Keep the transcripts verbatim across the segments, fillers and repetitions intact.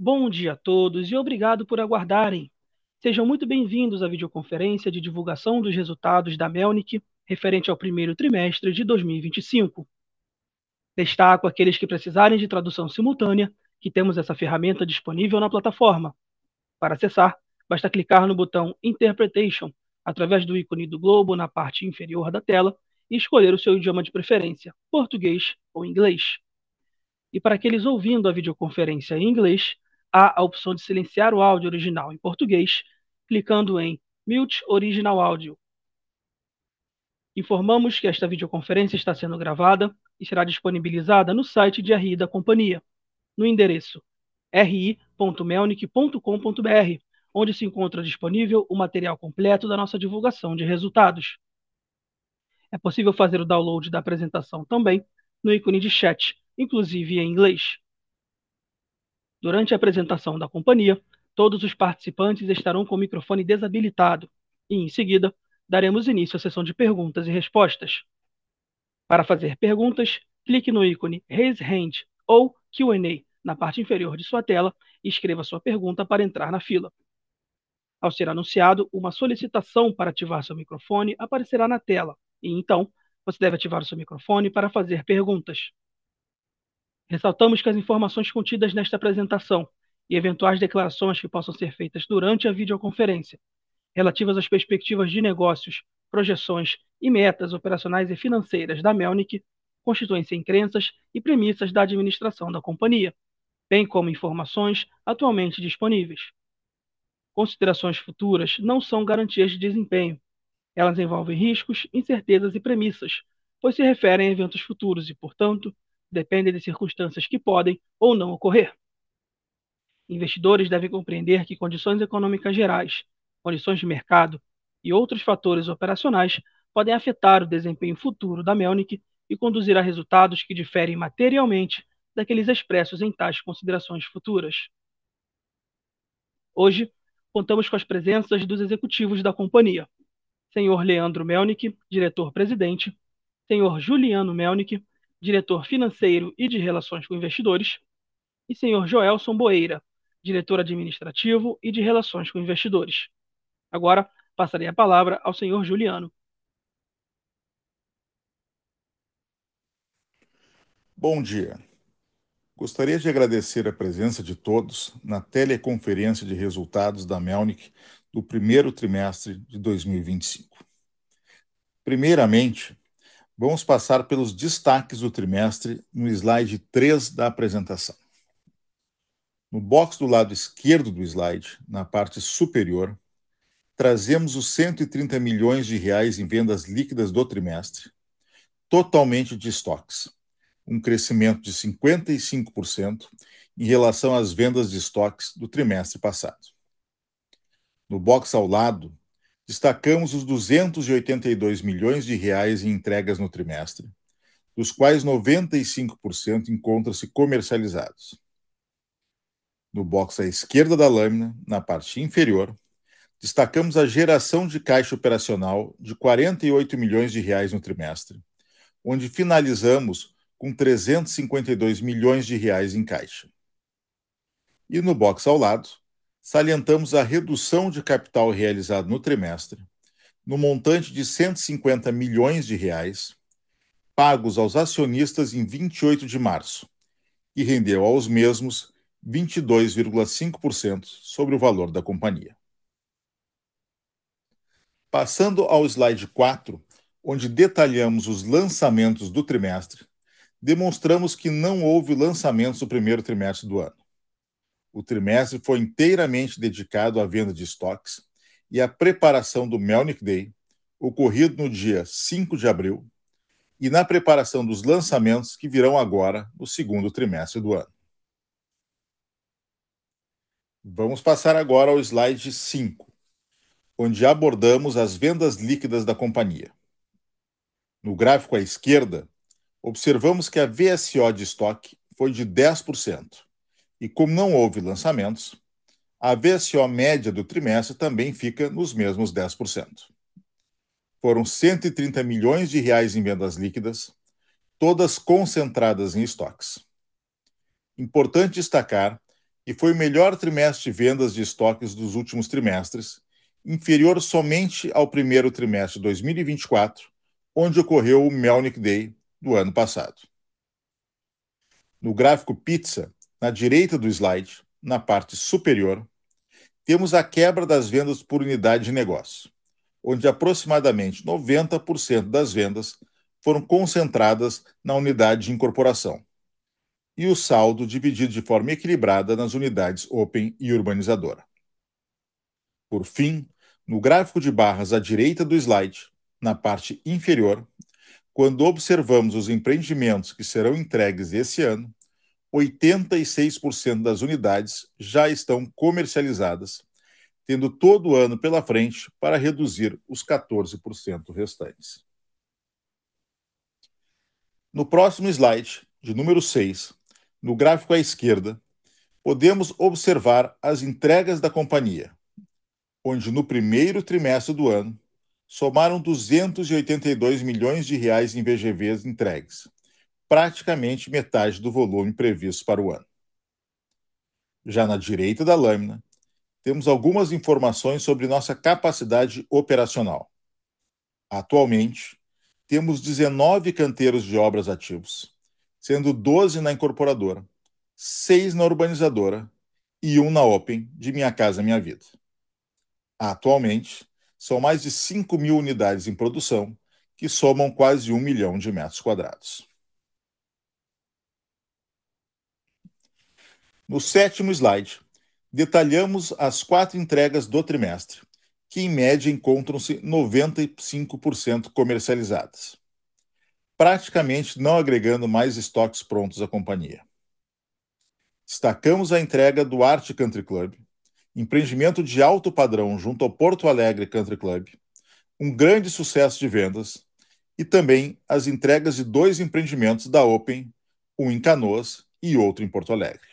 Bom dia a todos e obrigado por aguardarem. Sejam muito bem-vindos à videoconferência de divulgação dos resultados da Melnick referente ao primeiro trimestre de dois mil e vinte e cinco. Destaco aqueles que precisarem de tradução simultânea, que temos essa ferramenta disponível na plataforma. Para acessar, basta clicar no botão Interpretation, através do ícone do globo na parte inferior da tela, e escolher o seu idioma de preferência, português ou inglês. E para aqueles ouvindo a videoconferência em inglês, há a opção de silenciar o áudio original em português, clicando em Mute Original Audio. Informamos que esta videoconferência está sendo gravada e será disponibilizada no site de R I da companhia, no endereço r i ponto melnick ponto com ponto b r, onde se encontra disponível o material completo da nossa divulgação de resultados. É possível fazer o download da apresentação também no ícone de chat, inclusive em inglês. Durante a apresentação da companhia, todos os participantes estarão com o microfone desabilitado e, em seguida, daremos início à sessão de perguntas e respostas. Para fazer perguntas, clique no ícone Raise Hand ou Q and A na parte inferior de sua tela e escreva sua pergunta para entrar na fila. Ao ser anunciado, uma solicitação para ativar seu microfone aparecerá na tela e, então, você deve ativar o seu microfone para fazer perguntas. Ressaltamos que as informações contidas nesta apresentação e eventuais declarações que possam ser feitas durante a videoconferência, relativas às perspectivas de negócios, projeções e metas operacionais e financeiras da Melnick, constituem-se em crenças e premissas da administração da companhia, bem como informações atualmente disponíveis. Considerações futuras não são garantias de desempenho. Elas envolvem riscos, incertezas e premissas, pois se referem a eventos futuros e, portanto, dependem de circunstâncias que podem ou não ocorrer. Investidores devem compreender que condições econômicas gerais, condições de mercado e outros fatores operacionais podem afetar o desempenho futuro da Melnick e conduzir a resultados que diferem materialmente daqueles expressos em tais considerações futuras. Hoje, contamos com as presenças dos executivos da companhia: senhor Leandro Melnick, diretor-presidente; senhor Juliano Melnick, diretor financeiro e de relações com investidores; e senhor Joelson Boeira, diretor administrativo e de relações com investidores. Agora, passarei a palavra ao senhor Juliano. Bom dia. Gostaria de agradecer a presença de todos na teleconferência de resultados da Melnick do primeiro trimestre de dois mil e vinte e cinco. Primeiramente, vamos passar pelos destaques do trimestre no slide três da apresentação. No box do lado esquerdo do slide, na parte superior, trazemos os cento e trinta milhões de reais em vendas líquidas do trimestre, totalmente de estoques, um crescimento de cinquenta e cinco por cento em relação às vendas de estoques do trimestre passado. No box ao lado, destacamos os duzentos e oitenta e dois milhões de reais em entregas no trimestre, dos quais noventa e cinco por cento encontram-se comercializados. No box à esquerda da lâmina, na parte inferior, destacamos a geração de caixa operacional de quarenta e oito milhões de reais no trimestre, onde finalizamos com trezentos e cinquenta e dois milhões de reais em caixa. E no box ao lado, salientamos a redução de capital realizada no trimestre, no montante de cento e cinquenta milhões de reais, pagos aos acionistas em vinte e oito de março, e rendeu aos mesmos vinte e dois vírgula cinco por cento sobre o valor da companhia. Passando ao slide quatro, onde detalhamos os lançamentos do trimestre, demonstramos que não houve lançamentos no primeiro trimestre do ano. O trimestre foi inteiramente dedicado à venda de estoques e à preparação do Melnick Day, ocorrido no dia cinco de abril, e na preparação dos lançamentos que virão agora no segundo trimestre do ano. Vamos passar agora ao slide cinco, onde abordamos as vendas líquidas da companhia. No gráfico à esquerda, observamos que a V S O de estoque foi de dez por cento, e como não houve lançamentos, a V S O média do trimestre também fica nos mesmos dez por cento. Foram cento e trinta milhões de reais em vendas líquidas, todas concentradas em estoques. Importante destacar e foi o melhor trimestre de vendas de estoques dos últimos trimestres, inferior somente ao primeiro trimestre de dois mil e vinte e quatro, onde ocorreu o Melnick Day do ano passado. No gráfico Pizza, na direita do slide, na parte superior, temos a quebra das vendas por unidade de negócio, onde aproximadamente noventa por cento das vendas foram concentradas na unidade de incorporação, e o saldo dividido de forma equilibrada nas unidades Open e Urbanizadora. Por fim, no gráfico de barras à direita do slide, na parte inferior, quando observamos os empreendimentos que serão entregues esse ano, oitenta e seis por cento das unidades já estão comercializadas, tendo todo o ano pela frente para reduzir os quatorze por cento restantes. No próximo slide, de número seis, no gráfico à esquerda, podemos observar as entregas da companhia, onde no primeiro trimestre do ano somaram duzentos e oitenta e dois milhões de reais em V G Vs entregues, praticamente metade do volume previsto para o ano. Já na direita da lâmina, temos algumas informações sobre nossa capacidade operacional. Atualmente, temos dezenove canteiros de obras ativos, sendo doze na incorporadora, seis na urbanizadora e um na Open de Minha Casa Minha Vida. Atualmente, são mais de cinco mil unidades em produção, que somam quase um milhão de metros quadrados. No sétimo slide, detalhamos as quatro entregas do trimestre, que em média encontram-se noventa e cinco por cento comercializadas, praticamente não agregando mais estoques prontos à companhia. Destacamos a entrega do Art Country Club, empreendimento de alto padrão junto ao Porto Alegre Country Club, um grande sucesso de vendas, e também as entregas de dois empreendimentos da Open, um em Canoas e outro em Porto Alegre.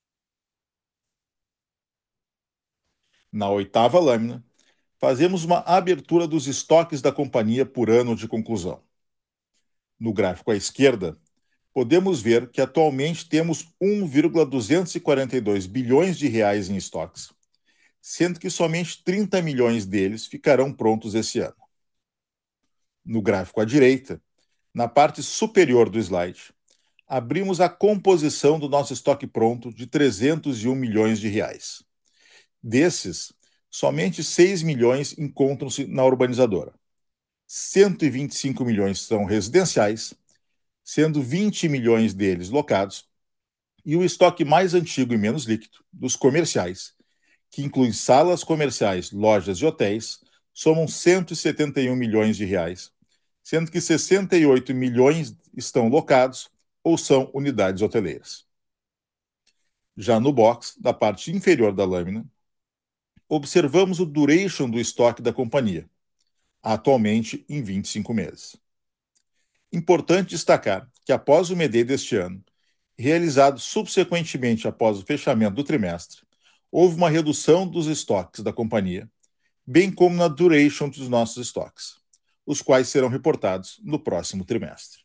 Na oitava lâmina, fazemos uma abertura dos estoques da companhia por ano de conclusão. No gráfico à esquerda, podemos ver que atualmente temos um vírgula duzentos e quarenta e dois bilhões de reais em estoques, sendo que somente trinta milhões deles ficarão prontos esse ano. No gráfico à direita, na parte superior do slide, abrimos a composição do nosso estoque pronto de trezentos e um milhões de reais. Desses, somente seis milhões encontram-se na urbanizadora. cento e vinte e cinco milhões são residenciais, sendo vinte milhões deles locados, e o estoque mais antigo e menos líquido, dos comerciais, que inclui salas comerciais, lojas e hotéis, somam cento e setenta e um milhões de reais, sendo que sessenta e oito milhões estão locados ou são unidades hoteleiras. Já no box, da parte inferior da lâmina, observamos o duration do estoque da companhia, atualmente em vinte e cinco meses. Importante destacar que após o M D deste ano, realizado subsequentemente após o fechamento do trimestre, houve uma redução dos estoques da companhia, bem como na duration dos nossos estoques, os quais serão reportados no próximo trimestre.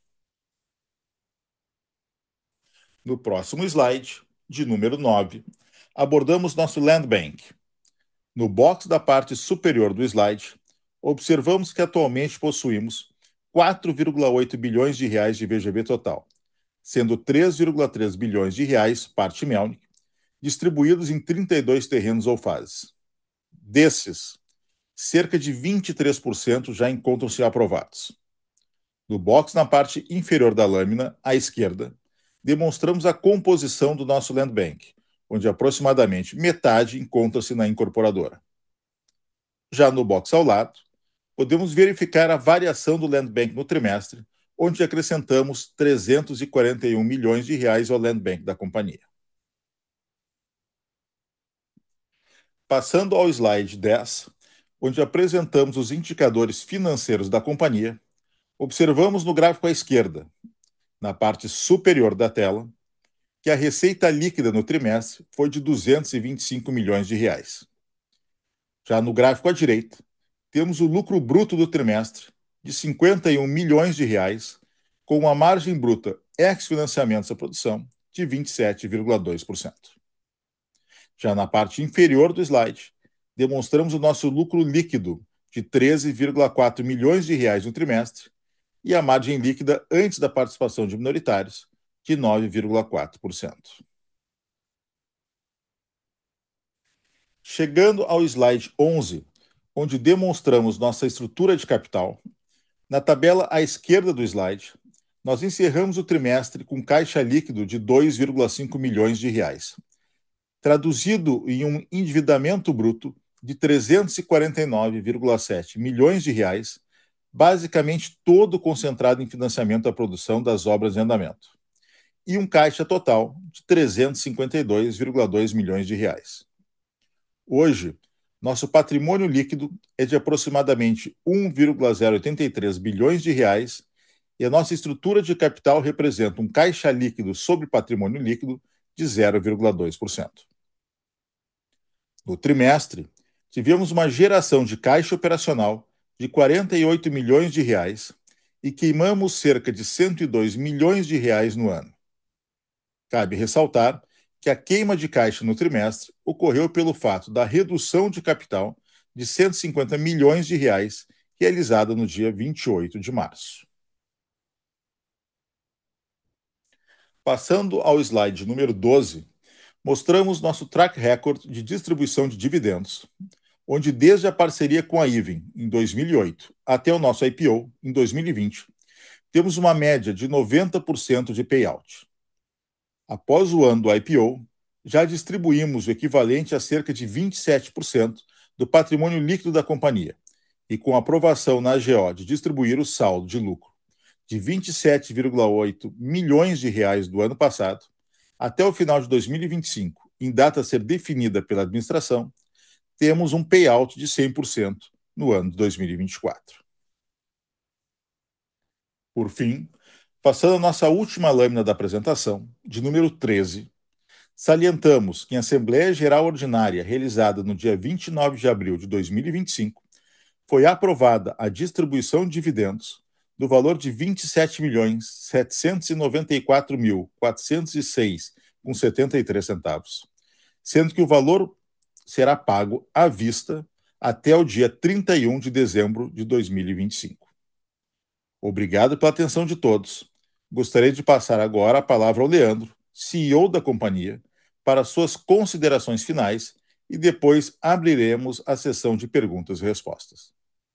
No próximo slide, de número nove, abordamos nosso Land Bank. No box da parte superior do slide, observamos que atualmente possuímos quatro vírgula oito bilhões de reais de V G V total, sendo três vírgula três bilhões de reais, parte Melnick, distribuídos em trinta e dois terrenos ou fases. Desses, cerca de vinte e três por cento já encontram-se aprovados. No box na parte inferior da lâmina, à esquerda, demonstramos a composição do nosso Land Bank, onde aproximadamente metade encontra-se na incorporadora. Já no box ao lado, podemos verificar a variação do Land Bank no trimestre, onde acrescentamos trezentos e quarenta e um milhões de reais ao Land Bank da companhia. Passando ao slide dez, onde apresentamos os indicadores financeiros da companhia, observamos no gráfico à esquerda, na parte superior da tela, que a receita líquida no trimestre foi de duzentos e vinte e cinco milhões de reais. Já no gráfico à direita, temos o lucro bruto do trimestre de cinquenta e um milhões de reais, com uma margem bruta ex-financiamentos à produção de vinte e sete vírgula dois por cento. Já na parte inferior do slide, demonstramos o nosso lucro líquido de treze vírgula quatro milhões de reais no trimestre e a margem líquida antes da participação de minoritários de nove vírgula quatro por cento. Chegando ao slide onze, onde demonstramos nossa estrutura de capital, na tabela à esquerda do slide, nós encerramos o trimestre com caixa líquido de dois vírgula cinco milhões de reais, traduzido em um endividamento bruto de trezentos e quarenta e nove vírgula sete milhões de reais, basicamente todo concentrado em financiamento da produção das obras em andamento, e um caixa total de trezentos e cinquenta e dois vírgula dois milhões de reais. Hoje, nosso patrimônio líquido é de aproximadamente um vírgula zero oitenta e três bilhões de reais e a nossa estrutura de capital representa um caixa líquido sobre patrimônio líquido de zero vírgula dois por cento. No trimestre, tivemos uma geração de caixa operacional de quarenta e oito milhões de reais e queimamos cerca de cento e dois milhões de reais no ano. Cabe ressaltar que a queima de caixa no trimestre ocorreu pelo fato da redução de capital de cento e cinquenta milhões de reais realizada no dia vinte e oito de março. Passando ao slide número doze, mostramos nosso track record de distribuição de dividendos, onde desde a parceria com a Ivem, em dois mil e oito, até o nosso I P O, em dois mil e vinte, temos uma média de noventa por cento de payout. Após o ano do I P O, já distribuímos o equivalente a cerca de vinte e sete por cento do patrimônio líquido da companhia, e com aprovação na A G O de distribuir o saldo de lucro de vinte e sete vírgula oito milhões de reais do ano passado, até o final de dois mil e vinte e cinco, em data a ser definida pela administração, temos um payout de cem por cento no ano de dois mil e vinte e quatro. Por fim, passando a nossa última lâmina da apresentação, de número treze, salientamos que em Assembleia Geral Ordinária realizada no dia vinte e nove de abril de dois mil e vinte e cinco, foi aprovada a distribuição de dividendos do valor de vinte e sete milhões setecentos e noventa e quatro mil quatrocentos e seis reais com setenta e três centavos, sendo que o valor será pago à vista até o dia trinta e um de dezembro de dois mil e vinte e cinco. Obrigado pela atenção de todos. Gostaria de passar agora a palavra ao Leandro, C E O da companhia, para suas considerações finais e depois abriremos a sessão de perguntas e respostas.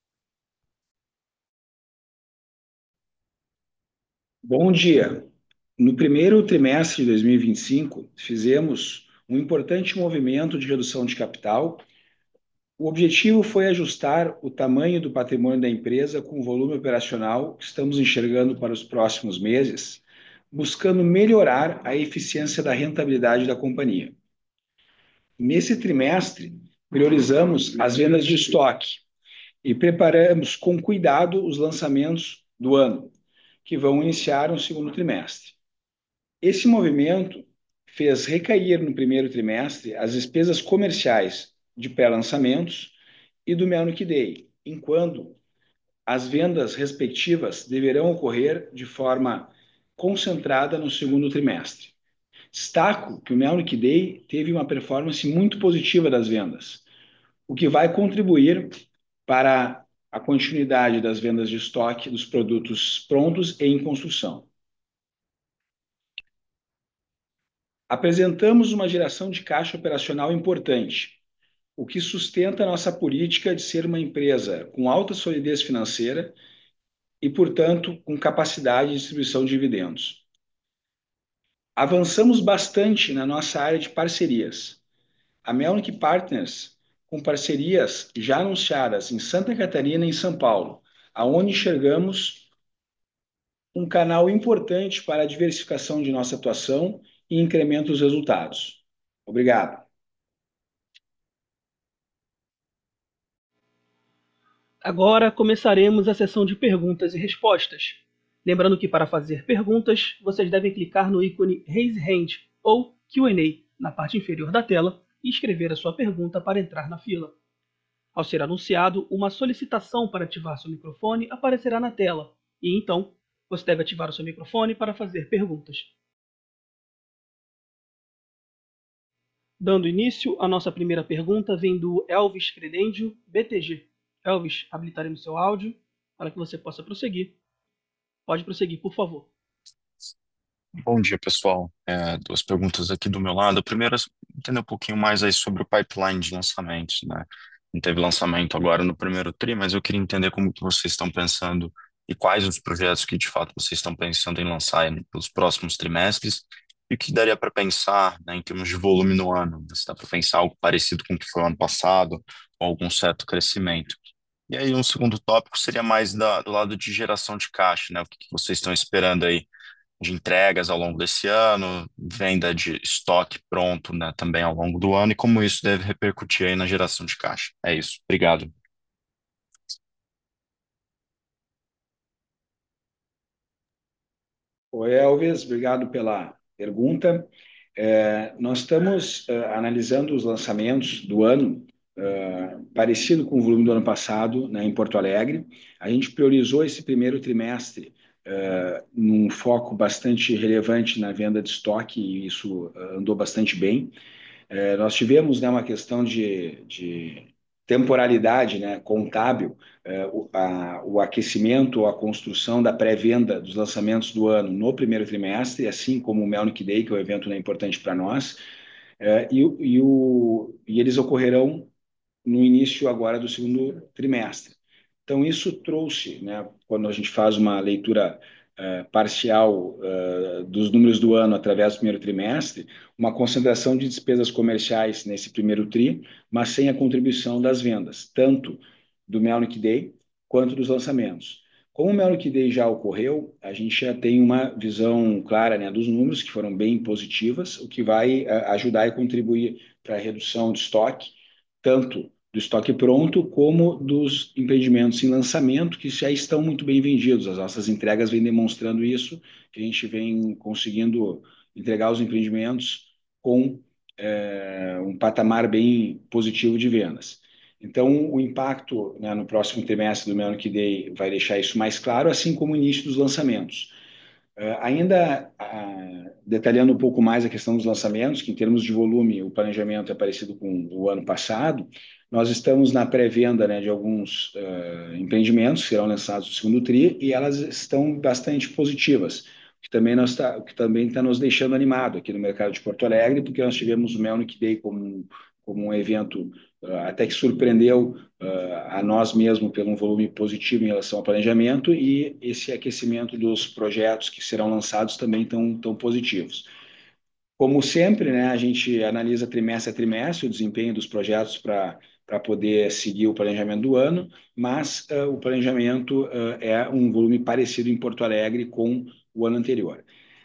Bom dia. No primeiro trimestre de dois mil e vinte e cinco, fizemos um importante movimento de redução de capital. O objetivo foi ajustar o tamanho do patrimônio da empresa com o volume operacional que estamos enxergando para os próximos meses, buscando melhorar a eficiência da rentabilidade da companhia. Nesse trimestre, priorizamos as vendas de estoque e preparamos com cuidado os lançamentos do ano, que vão iniciar no segundo trimestre. Esse movimento fez recair no primeiro trimestre as despesas comerciais de pré-lançamentos e do Melnick Day, enquanto as vendas respectivas deverão ocorrer de forma concentrada no segundo trimestre. Destaco que o Melnick Day teve uma performance muito positiva das vendas, o que vai contribuir para a continuidade das vendas de estoque dos produtos prontos e em construção. Apresentamos uma geração de caixa operacional importante, o que sustenta nossa política de ser uma empresa com alta solidez financeira e, portanto, com capacidade de distribuição de dividendos. Avançamos bastante na nossa área de parcerias. A Melnick Partners, com parcerias já anunciadas em Santa Catarina e em São Paulo, aonde enxergamos um canal importante para a diversificação de nossa atuação e incremento dos resultados. Obrigado. Agora começaremos a sessão de perguntas e respostas. Lembrando que para fazer perguntas, vocês devem clicar no ícone Raise Hand ou Q and A na parte inferior da tela e escrever a sua pergunta para entrar na fila. Ao ser anunciado, uma solicitação para ativar seu microfone aparecerá na tela e então você deve ativar o seu microfone para fazer perguntas. Dando início, a nossa primeira pergunta vem do Elvis Credendio, B T G. Elvis, habilitaremos seu áudio para que você possa prosseguir. Pode prosseguir, por favor. Bom dia, pessoal. É, duas perguntas aqui do meu lado. A primeira, entender um pouquinho mais aí sobre o pipeline de lançamentos, né? Não teve lançamento agora no primeiro tri, mas eu queria entender como que vocês estão pensando e quais os projetos que de fato vocês estão pensando em lançar aí nos próximos trimestres e o que daria para pensar, né, em termos de volume no ano. Se dá para pensar algo parecido com o que foi o ano passado ou algum certo crescimento. E aí, um segundo tópico seria mais da- do lado de geração de caixa, né? O que que vocês estão esperando aí de entregas ao longo desse ano, venda de estoque pronto, né, também ao longo do ano, e como isso deve repercutir aí na geração de caixa. É isso. Obrigado. Oi, Elvis, obrigado pela pergunta. É, nós estamos é, analisando os lançamentos do ano, é, parecido com o volume do ano passado, né, em Porto Alegre. A gente priorizou esse primeiro trimestre é, num foco bastante relevante na venda de estoque, e isso é, andou bastante bem. É, nós tivemos, né, uma questão de, de temporalidade, né, contábil, é, o, a, o aquecimento, a construção da pré-venda dos lançamentos do ano no primeiro trimestre, assim como o Melnick Day, que é um evento, né, importante para nós, é, e, e, o, e eles ocorrerão no início agora do segundo trimestre. Então, isso trouxe, né, quando a gente faz uma leitura uh, parcial uh, dos números do ano através do primeiro trimestre, uma concentração de despesas comerciais nesse primeiro tri, mas sem a contribuição das vendas, tanto do Melnick Day quanto dos lançamentos. Como o Melnick Day já ocorreu, a gente já tem uma visão clara, né, dos números, que foram bem positivas, o que vai uh, ajudar e contribuir para a redução de estoque, tanto do estoque pronto, como dos empreendimentos em lançamento, que já estão muito bem vendidos. As nossas entregas vêm demonstrando isso, que a gente vem conseguindo entregar os empreendimentos com é, um patamar bem positivo de vendas. Então, o impacto, né, no próximo trimestre do Melnick Day vai deixar isso mais claro, assim como o início dos lançamentos. Uh, ainda uh, detalhando um pouco mais a questão dos lançamentos, que em termos de volume o planejamento é parecido com o ano passado, nós estamos na pré-venda, né, de alguns uh, empreendimentos que serão lançados no segundo tri e elas estão bastante positivas, o que também nós tá, o que também está nos deixando animado aqui no mercado de Porto Alegre, porque nós tivemos o Melnick Day como, como um evento uh, até que surpreendeu uh, a nós mesmos pelo um volume positivo em relação ao planejamento, e esse aquecimento dos projetos que serão lançados também estão tão positivos. Como sempre, né, a gente analisa trimestre a trimestre o desempenho dos projetos para para poder seguir o planejamento do ano, mas uh, o planejamento uh, é um volume parecido em Porto Alegre com o ano anterior.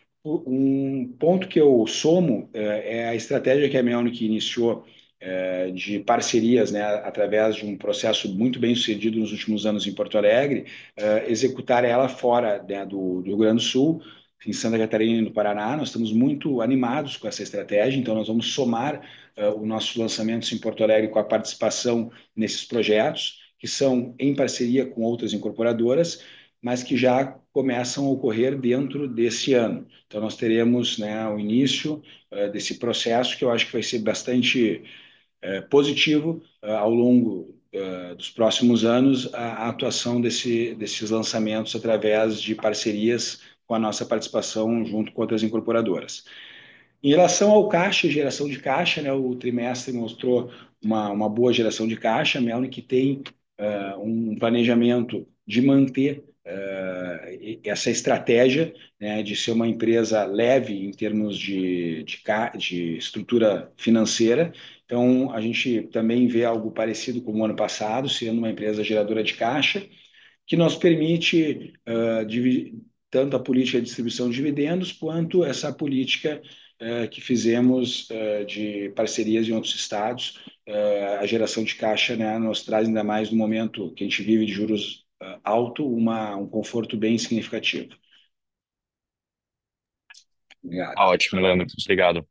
Um ponto que eu somo é, é a estratégia que a Melnick iniciou é, de parcerias, né, através de um processo muito bem sucedido nos últimos anos em Porto Alegre, é, executar ela fora, né, do, do Rio Grande do Sul, em Santa Catarina e no Paraná. Nós estamos muito animados com essa estratégia, então nós vamos somar uh, os nossos lançamentos em Porto Alegre com a participação nesses projetos, que são em parceria com outras incorporadoras, mas que já começam a ocorrer dentro desse ano. Então, nós teremos, né, o início uh, desse processo, que eu acho que vai ser bastante uh, positivo uh, ao longo uh, dos próximos anos, a, a atuação desse, desses lançamentos através de parcerias com a nossa participação junto com outras incorporadoras. Em relação ao caixa, geração de caixa, né, o trimestre mostrou uma, uma boa geração de caixa. A Melnick tem uh, um planejamento de manter uh, essa estratégia, né, de ser uma empresa leve em termos de, de, de estrutura financeira. Então, a gente também vê algo parecido com o ano passado, sendo uma empresa geradora de caixa, que nos permite uh, dividir tanto a política de distribuição de dividendos, quanto essa política uh, que fizemos uh, de parcerias em outros estados. Uh, a geração de caixa, né, nos traz, ainda mais no momento que a gente vive de juros uh, alto, uma, um conforto bem significativo. Obrigado. Ah, ótimo, Leandro. Obrigado.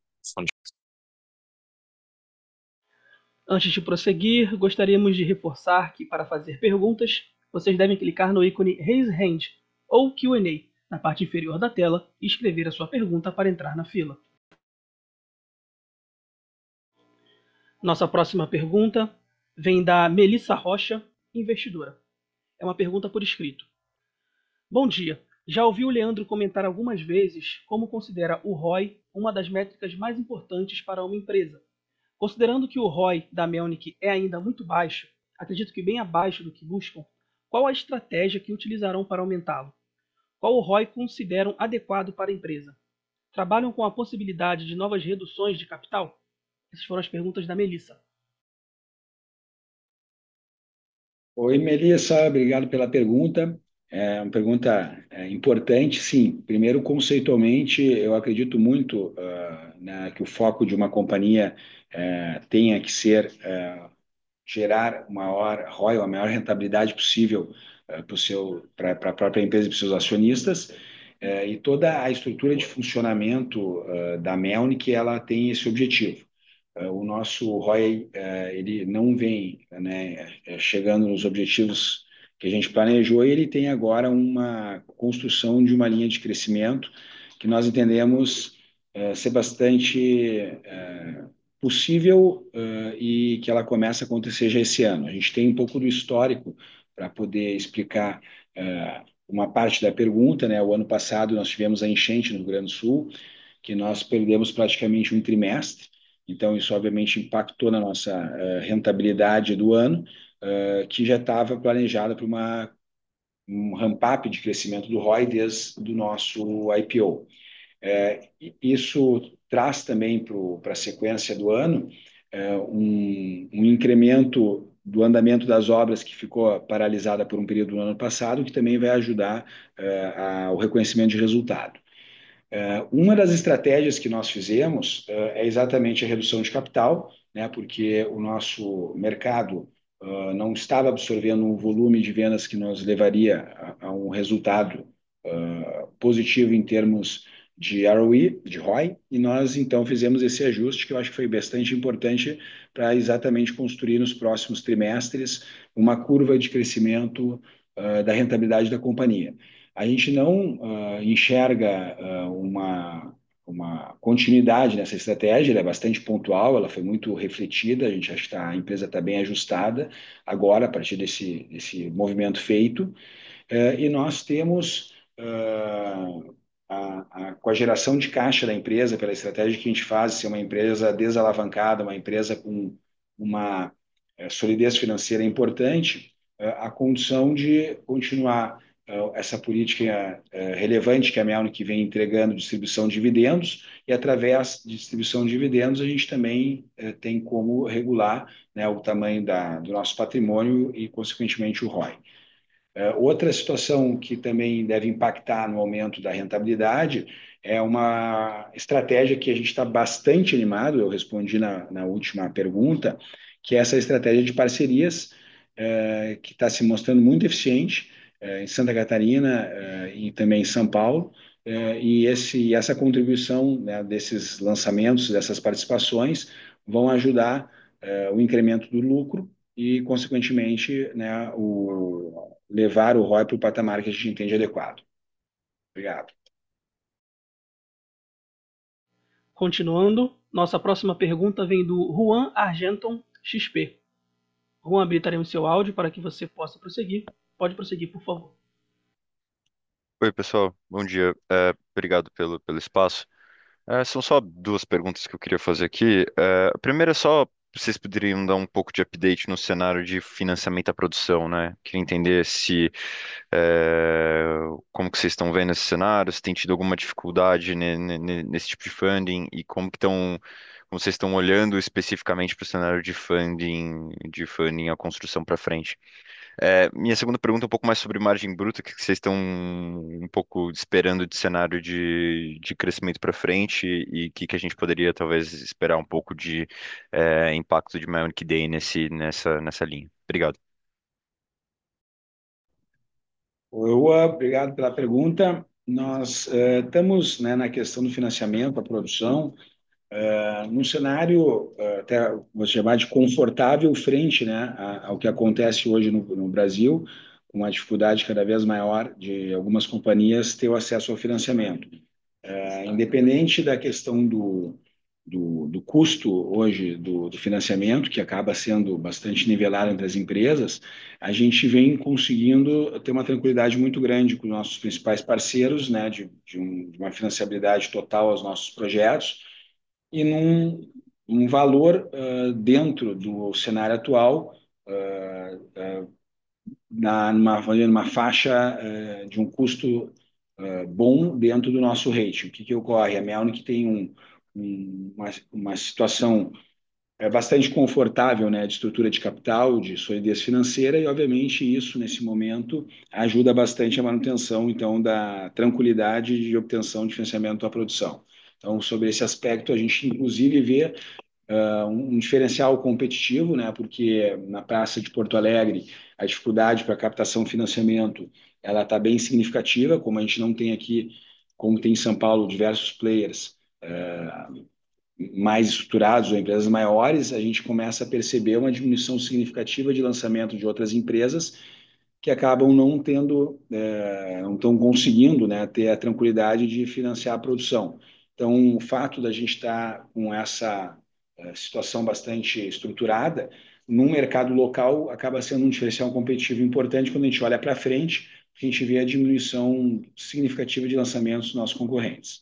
Antes de prosseguir, gostaríamos de reforçar que, para fazer perguntas, vocês devem clicar no ícone Raise Hand ou Q and A na parte inferior da tela e escrever a sua pergunta para entrar na fila. Nossa próxima pergunta vem da Melissa Rocha, investidora. É uma pergunta por escrito. Bom dia. Já ouvi o Leandro comentar algumas vezes como considera o R O I uma das métricas mais importantes para uma empresa. Considerando que o R O I da Melnick é ainda muito baixo, acredito que bem abaixo do que buscam, qual a estratégia que utilizarão para aumentá-lo? Qual o R O I consideram adequado para a empresa? Trabalham com a possibilidade de novas reduções de capital? Essas foram as perguntas da Melissa. Oi, Melissa, obrigado pela pergunta. É uma pergunta é, importante, sim. Primeiro, conceitualmente, eu acredito muito ah, na- que o foco de uma companhia eh, tenha que ser eh, gerar o maior R O I, a maior rentabilidade possível para a própria empresa e para os seus acionistas. Eh, e toda a estrutura de funcionamento ah, da Melnick, ela tem esse objetivo. Uh, o nosso R O I uh, ele não vem, né, chegando nos objetivos que a gente planejou, e ele tem agora uma construção de uma linha de crescimento que nós entendemos uh, ser bastante uh, possível uh, e que ela começa a acontecer já esse ano. A gente tem um pouco do histórico para poder explicar uh, uma parte da pergunta, né? O ano passado nós tivemos a enchente no Rio Grande do Sul, que nós perdemos praticamente um trimestre. Então, isso obviamente impactou na nossa uh, rentabilidade do ano, uh, que já estava planejada para uma um ramp-up de crescimento do R O I desde o nosso I P O. É, isso traz também para a sequência do ano é, um, um incremento do andamento das obras que ficou paralisada por um período no ano passado, que também vai ajudar é, ao reconhecimento de resultado. Uma das estratégias que nós fizemos uh, é exatamente a redução de capital, né, porque o nosso mercado uh, não estava absorvendo um volume de vendas que nos levaria a, a um resultado uh, positivo em termos de R O I, de R O I, e nós então fizemos esse ajuste que eu acho que foi bastante importante para exatamente construir nos próximos trimestres uma curva de crescimento da rentabilidade da companhia. A gente não uh, enxerga uh, uma, uma continuidade nessa estratégia, ela é bastante pontual, ela foi muito refletida, a gente acha que tá, a empresa está bem ajustada agora, a partir desse, desse movimento feito, uh, e nós temos, a, a, com a geração de caixa da empresa, pela estratégia que a gente faz, ser uma empresa desalavancada, uma empresa com uma solidez financeira importante, a condição de continuar essa política relevante que a Melnick vem entregando, distribuição de dividendos, e através de distribuição de dividendos a gente também tem como regular, né, o tamanho da, do nosso patrimônio e, consequentemente, o R O I. Outra situação que também deve impactar no aumento da rentabilidade é uma estratégia que a gente está bastante animado, eu respondi na, na última pergunta, que é essa estratégia de parcerias, eh, que está se mostrando muito eficiente eh, em Santa Catarina eh, e também em São Paulo, eh, e esse, essa contribuição, né, desses lançamentos, dessas participações, vão ajudar eh, o incremento do lucro e, consequentemente, né, o, levar o R O I para o patamar que a gente entende adequado. Obrigado. Continuando, nossa próxima pergunta vem do Juan Argenton X P. Juan, habilitaremos seu áudio para que você possa prosseguir. Pode prosseguir, por favor. Oi, pessoal. Bom dia. É, obrigado pelo, pelo espaço. É, são só duas perguntas que eu queria fazer aqui. É, a primeira é só, vocês poderiam dar um pouco de update no cenário de financiamento à produção, né? Queria entender se, é, como que vocês estão vendo esse cenário, se tem tido alguma dificuldade ne- ne- nesse tipo de funding e como que estão, como vocês estão olhando especificamente para o cenário de funding, de funding a construção para frente. É, minha segunda pergunta é um pouco mais sobre margem bruta, o que vocês estão um pouco esperando de cenário de, de crescimento para frente e o que, que a gente poderia talvez esperar um pouco de é, impacto de Bionic Day nesse, nessa, nessa linha. Obrigado. Oi, obrigado pela pergunta. Nós eh, estamos, né, na questão do financiamento, a produção, eh, num cenário eh, até vou chamar de confortável frente, né, a- ao que acontece hoje no, no Brasil, com uma dificuldade cada vez maior de algumas companhias ter o acesso ao financiamento. Eh, independente da questão do do, do custo hoje do, do financiamento, que acaba sendo bastante nivelado entre as empresas, a gente vem conseguindo ter uma tranquilidade muito grande com os nossos principais parceiros, né, de, de, um, de uma financiabilidade total aos nossos projetos, e num um valor uh, dentro do cenário atual, uh, uh, na, numa, numa faixa uh, de um custo uh, bom dentro do nosso rating. O que, que ocorre? A Melnick tem um, um, uma, uma situação é bastante confortável, né, de estrutura de capital, de solidez financeira, e obviamente isso nesse momento ajuda bastante a manutenção então da tranquilidade de obtenção de financiamento à produção. Então, sobre esse aspecto, a gente inclusive vê uh, um diferencial competitivo, né, porque na Praça de Porto Alegre a dificuldade para captação de financiamento ela está bem significativa, como a gente não tem aqui, como tem em São Paulo, diversos players uh, mais estruturados ou empresas maiores, a gente começa a perceber uma diminuição significativa de lançamento de outras empresas que acabam não tendo, é, não estão conseguindo, né, ter a tranquilidade de financiar a produção. Então, o fato da gente estar com essa é, situação bastante estruturada, num mercado local, acaba sendo um diferencial competitivo importante quando a gente olha para frente, a gente vê a diminuição significativa de lançamentos dos nossos concorrentes.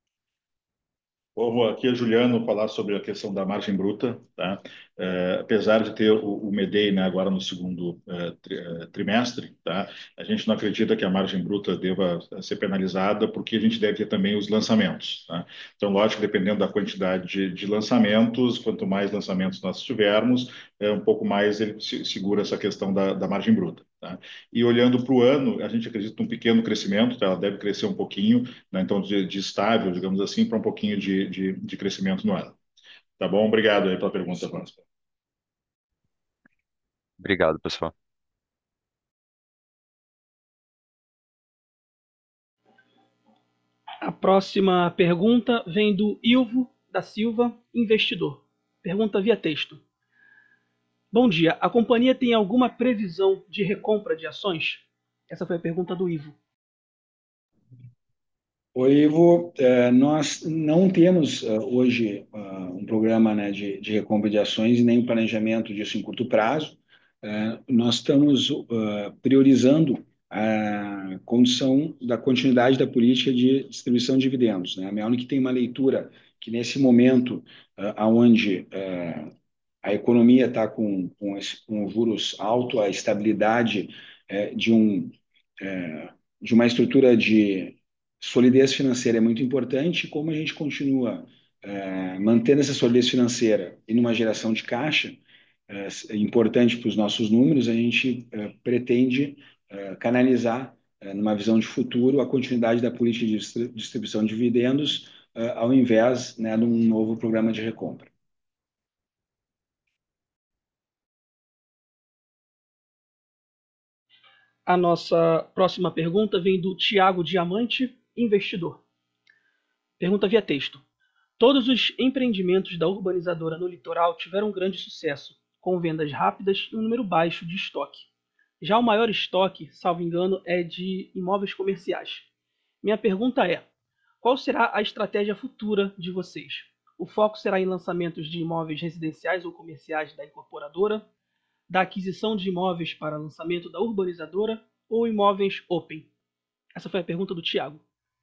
Vou aqui a Juliano falar sobre a questão da margem bruta, tá? É, apesar de ter o, o Medei, né, agora no segundo é, tri, é, trimestre, tá? A gente não acredita que a margem bruta deva ser penalizada, porque a gente deve ter também os lançamentos, tá? Então, lógico, dependendo da quantidade de, de lançamentos, quanto mais lançamentos nós tivermos, é, um pouco mais ele se, segura essa questão da, da margem bruta, tá? E olhando para o ano, a gente acredita num pequeno crescimento, tá? Ela deve crescer um pouquinho, né? Então, de, de estável, digamos assim, para um pouquinho de, de, de crescimento no ano. Tá bom? Obrigado aí pela pergunta, Francisco. Obrigado, pessoal. A próxima pergunta vem do Ilvo da Silva, investidor. Pergunta via texto. Bom dia, a companhia tem alguma previsão de recompra de ações? Essa foi a pergunta do Ivo. Oi, Ivo, é, nós não temos uh, hoje uh, um programa, né, de, de recompra de ações e nem um planejamento disso em curto prazo. Uh, nós estamos uh, priorizando a condição da continuidade da política de distribuição de dividendos, né? A Melnick tem uma leitura que nesse momento, uh, onde uh, a economia está com, com, esse, com juros altos, a estabilidade uh, de um uh, de uma estrutura de solidez financeira é muito importante. Como a gente continua é, mantendo essa solidez financeira e numa geração de caixa é, importante para os nossos números, a gente é, pretende é, canalizar, é, numa visão de futuro, a continuidade da política de distribuição de dividendos, é, ao invés, né, de um novo programa de recompra. A nossa próxima pergunta vem do Tiago Diamante, investidor. Pergunta via texto. Todos os empreendimentos da urbanizadora no litoral tiveram grande sucesso, com vendas rápidas e um número baixo de estoque. Já o maior estoque, salvo engano, é de imóveis comerciais. Minha pergunta é: qual será a estratégia futura de vocês? O foco será em lançamentos de imóveis residenciais ou comerciais da incorporadora, da aquisição de imóveis para lançamento da urbanizadora ou imóveis open? Essa foi a pergunta do Tiago.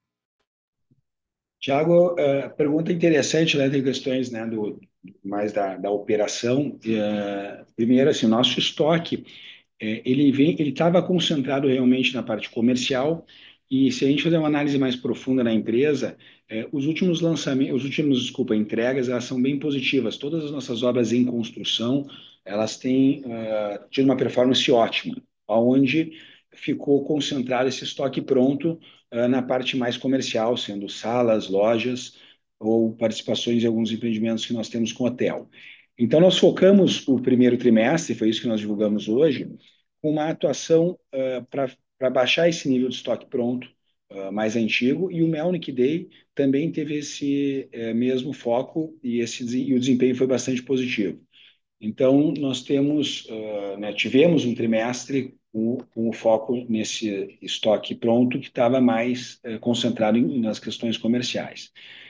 Tiago, uh, pergunta interessante, né? Tem questões, né, do, mais da, da operação. Uh, primeiro, assim, nosso estoque, é, ele vem, ele estava concentrado realmente na parte comercial, e se a gente fizer uma análise mais profunda na empresa, é, os últimos lançamentos, os últimos, desculpa, entregas, elas são bem positivas. Todas as nossas obras em construção, elas têm uh, tido uma performance ótima, onde ficou concentrado esse estoque pronto uh, na parte mais comercial, sendo salas, lojas ou participações em alguns empreendimentos que nós temos com hotel. Então, nós focamos o primeiro trimestre, foi isso que nós divulgamos hoje, com uma atuação uh, para baixar esse nível de estoque pronto, uh, mais antigo, e o Melnick Day também teve esse uh, mesmo foco e, esse, e o desempenho foi bastante positivo. Então, nós temos, uh, né, tivemos um trimestre com, com o foco nesse estoque pronto, que estava mais uh, concentrado em, nas questões comerciais.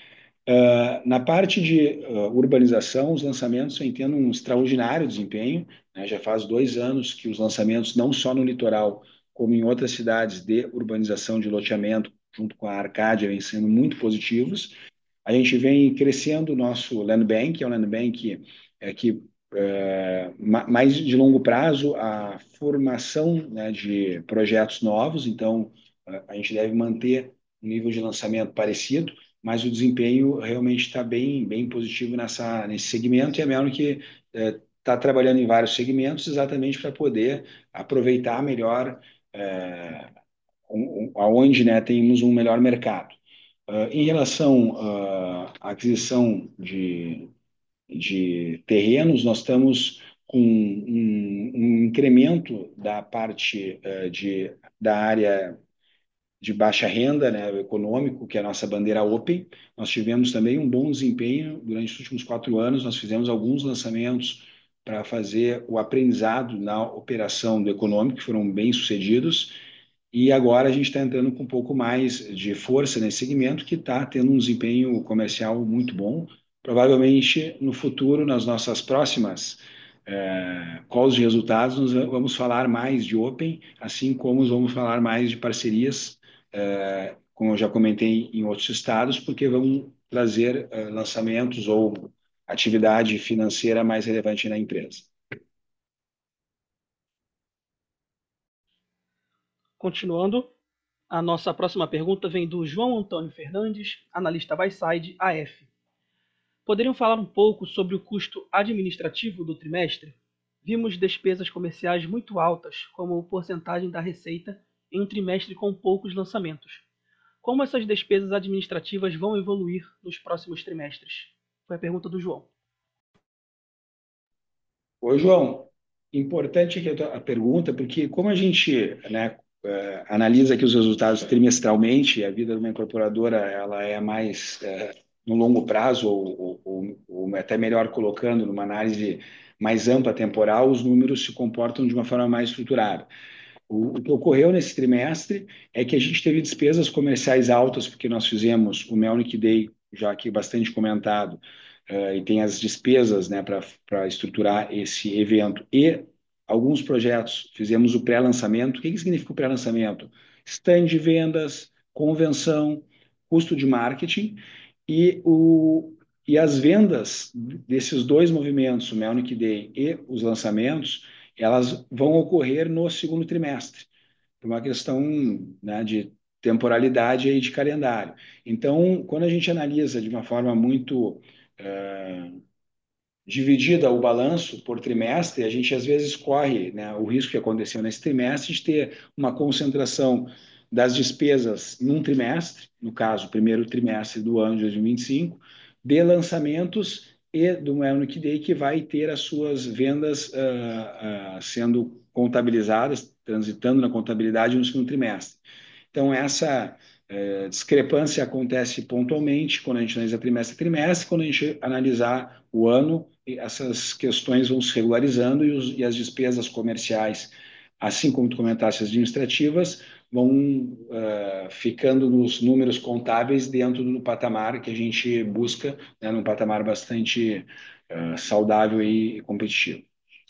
Uh, na parte de uh, urbanização, os lançamentos vêm tendo um extraordinário desempenho, né? Já faz dois anos que os lançamentos, não só no litoral, como em outras cidades de urbanização de loteamento, junto com a Arcádia, vêm sendo muito positivos. A gente vem crescendo o nosso land bank, é um land bank é, que é, mais de longo prazo, a formação, né, de projetos novos, então a gente deve manter um nível de lançamento parecido, mas o desempenho realmente está bem, bem positivo nessa, nesse segmento, e a Melnick está é, trabalhando em vários segmentos exatamente para poder aproveitar melhor é, um, um, aonde, né, temos um melhor mercado. Uh, em relação uh, à aquisição de, de terrenos, nós estamos com um, um incremento da parte uh, de, da área de baixa renda, né, o econômico, que é a nossa bandeira Open. Nós tivemos também um bom desempenho durante os últimos quatro anos. Nós fizemos alguns lançamentos para fazer o aprendizado na operação do econômico, que foram bem sucedidos. E agora a gente está entrando com um pouco mais de força nesse segmento, que está tendo um desempenho comercial muito bom. Provavelmente no futuro, nas nossas próximas é, calls de resultados, nós vamos falar mais de Open, assim como vamos falar mais de parcerias, é, como eu já comentei em outros estados, porque vamos trazer é, lançamentos ou atividade financeira mais relevante na empresa. Continuando, a nossa próxima pergunta vem do João Antônio Fernandes, analista Buyside A F. Poderiam falar um pouco sobre o custo administrativo do trimestre? Vimos despesas comerciais muito altas, como porcentagem da receita, em um trimestre com poucos lançamentos. Como essas despesas administrativas vão evoluir nos próximos trimestres? Foi a pergunta do João. Ô, João, importante aqui a pergunta, porque como a gente, né, uh, analisa aqui os resultados trimestralmente, a vida de uma incorporadora ela é mais uh, no longo prazo, ou, ou, ou até melhor colocando, numa análise mais ampla temporal, os números se comportam de uma forma mais estruturada. O, o que ocorreu nesse trimestre é que a gente teve despesas comerciais altas, porque nós fizemos o Melnick Day, já aqui bastante comentado, uh, e tem as despesas, né, para estruturar esse evento. E alguns projetos, fizemos o pré-lançamento. O que, que significa o pré-lançamento? Stand de vendas, convenção, custo de marketing e, o, e as vendas desses dois movimentos, o Melnick Day e os lançamentos, elas vão ocorrer no segundo trimestre, por uma questão, né, de temporalidade e de calendário. Então, quando a gente analisa de uma forma muito uh, dividida o balanço por trimestre, a gente às vezes corre, né, o risco que aconteceu nesse trimestre de ter uma concentração das despesas num trimestre, no caso, primeiro trimestre do ano de dois mil e vinte e cinco, de lançamentos e do Melnick Day, que vai ter as suas vendas uh, uh, sendo contabilizadas, transitando na contabilidade no segundo trimestre. Então, essa é, discrepância acontece pontualmente quando a gente analisa trimestre a trimestre. Quando a gente analisar o ano, essas questões vão se regularizando e, os, e as despesas comerciais, assim como tu comentaste, as administrativas, vão uh, ficando nos números contábeis dentro do patamar que a gente busca, né, num patamar bastante uh, saudável e competitivo.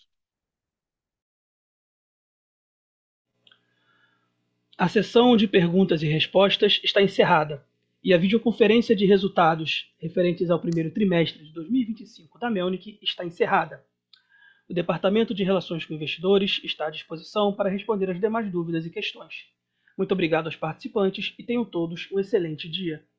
A sessão de perguntas e respostas está encerrada e a videoconferência de resultados referentes ao primeiro trimestre de dois mil e vinte e cinco da Melnick está encerrada. O Departamento de Relações com Investidores está à disposição para responder as demais dúvidas e questões. Muito obrigado aos participantes e tenham todos um excelente dia.